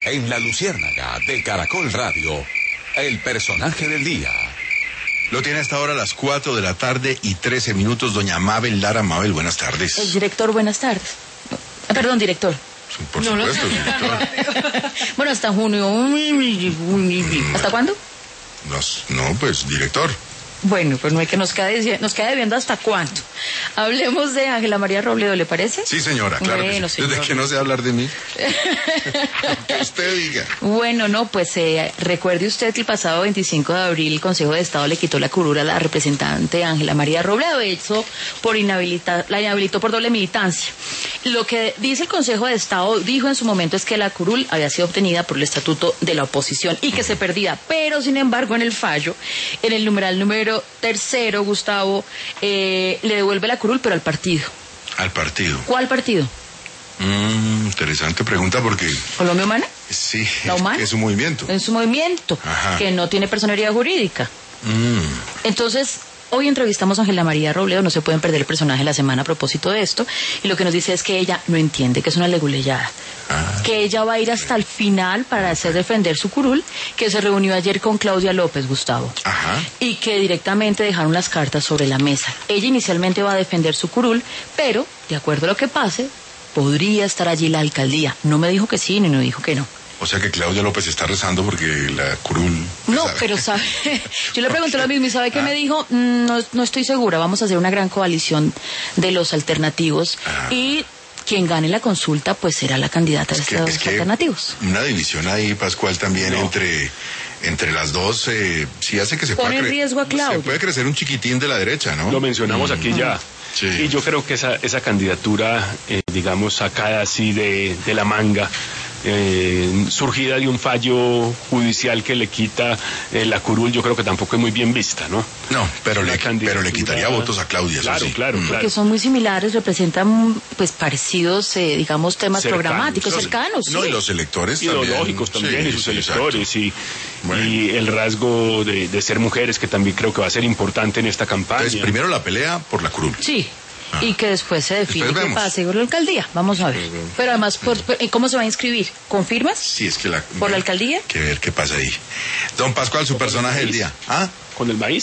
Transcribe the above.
En La Luciérnaga de Caracol Radio, el personaje del día. Lo tiene hasta ahora a las 4 de la tarde y 13 minutos, doña Mabel Lara. Mabel, buenas tardes. El director, buenas tardes. Perdón, director. Por supuesto, director. Bueno, hasta junio. ¿Hasta cuándo? No, pues, director. Bueno, pues no hay que nos quede debiendo hasta cuánto. Hablemos de Ángela María Robledo, ¿le parece? Sí, señora, claro. Bueno, que sí. Desde que no sé hablar de mí. Que usted diga. Bueno, no, pues recuerde usted que el pasado 25 de abril el Consejo de Estado le quitó la curul a la representante Ángela María Robledo, eso la inhabilitó por doble militancia. Lo que dice el Consejo de Estado, dijo en su momento, es que la curul había sido obtenida por el estatuto de la oposición y que se perdía, pero sin embargo en el fallo, en el numeral número tercero, Gustavo, le devuelve la curul, pero al partido. ¿Al partido? ¿Cuál partido? Interesante pregunta porque... ¿Colombia Humana? Sí, ¿La Humana? es un movimiento. Es un movimiento. Ajá. Que no tiene personería jurídica. Entonces, hoy entrevistamos a Ángela María Robledo, no se pueden perder el personaje de la semana a propósito de esto, y lo que nos dice es que ella no entiende, que es una leguleyada. Que ella va a ir hasta el final para hacer defender su curul, que se reunió ayer con Claudia López, Gustavo. Ajá. Y que directamente dejaron las cartas sobre la mesa. Ella inicialmente va a defender su curul, pero, de acuerdo a lo que pase, podría estar allí la alcaldía. No me dijo que sí, ni me dijo que no. O sea que Claudia López está rezando porque la curul... No, pero sabe, yo le pregunté lo mismo y ¿sabe qué me dijo? No estoy segura, vamos a hacer una gran coalición de los alternativos y quien gane la consulta pues será la candidata de estos alternativos. Una división ahí, Pascual, también entre las dos, sí hace que se pone en riesgo a Claudia. Se puede crecer un chiquitín de la derecha, ¿no? Lo mencionamos aquí ya. Sí. Y yo creo que esa candidatura, digamos, sacada así de la manga, surgida de un fallo judicial que le quita la curul, yo creo que tampoco es muy bien vista, ¿no? No, pero le quitaría votos a Claudia. Claro, sí. claro. Porque son muy similares, representan pues parecidos, digamos, temas cercanos, programáticos, cercanos. No, sí. Y los electores ideológicos también, y sus electores, exacto. Y el rasgo de ser mujeres, que también creo que va a ser importante en esta campaña. Entonces, primero la pelea por la curul. Sí. Y que después se define qué pasa por la alcaldía. Vamos a ver. Pero además, ¿cómo se va a inscribir? ¿Confirmas? Sí, es que ¿Por la alcaldía? Que ver qué pasa ahí. Don Pascual, su personaje del día. ¿Con el maíz?